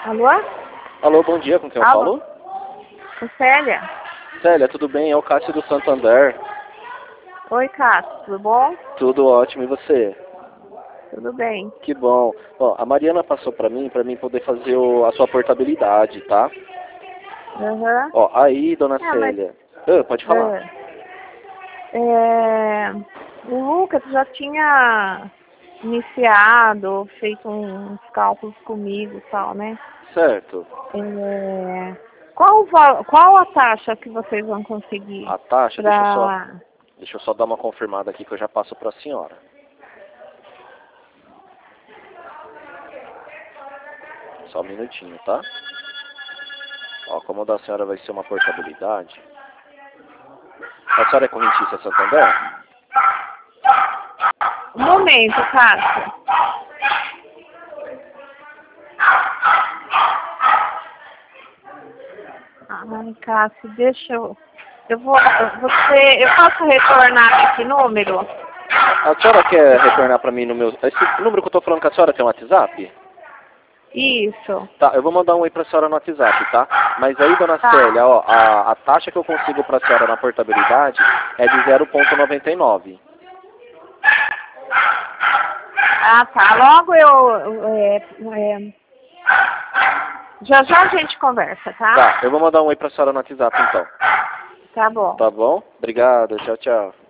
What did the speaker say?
Alô? Alô, bom dia, com quem eu Alô? falo? Com Célia? Célia, tudo bem? É o Cássio do Santander. Oi, Cássio, tudo bom? Tudo ótimo, e você? Tudo bem. Que bom. Ó, a Mariana passou pra mim poder fazer a sua portabilidade, tá? Aham. Ó, aí, dona Mas Célia. Ah, pode falar. o Lucas já tinha iniciado, feito uns cálculos comigo e tal, né? Certo. Qual a taxa que vocês vão conseguir A taxa, para... deixa eu só dar uma confirmada aqui que eu já passo pra senhora. Só um minutinho, tá? Ó, como a da senhora vai ser uma portabilidade. A senhora é correntista Santander? Um momento, Cássio. Ai, Cássio, deixa eu... Eu posso retornar esse número? A senhora quer retornar pra mim no meu... Esse número que eu tô falando com a senhora tem um WhatsApp? Isso. Tá, eu vou mandar um aí pra senhora no WhatsApp, tá? Mas aí, dona Tá. Célia, ó, a taxa que eu consigo pra senhora na portabilidade é de 0,99. Ah, tá. Logo já já a gente conversa, tá? Tá, eu vou mandar um aí pra senhora no WhatsApp, então. Tá bom. Tá bom? Obrigado, tchau, tchau.